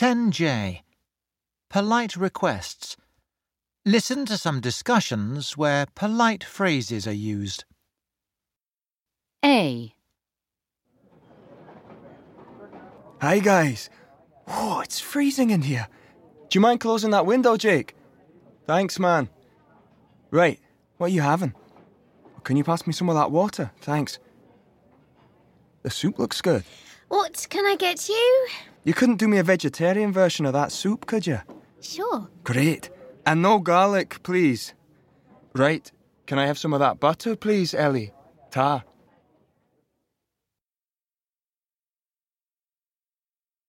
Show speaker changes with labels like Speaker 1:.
Speaker 1: 10J. Polite requests. Listen to some discussions where polite phrases are used.
Speaker 2: A.
Speaker 3: Hi, guys. Whoa, it's freezing in here. Do you mind closing that window, Jake? Thanks, man. Right, what are you having? Can you pass me some of that water? Thanks. The soup looks good.
Speaker 4: What can I get you?
Speaker 3: You couldn't do me a vegetarian version of that soup, could you?
Speaker 4: Sure.
Speaker 3: Great. And no garlic, please. Right, can I have some of that butter, please, Ellie? Ta.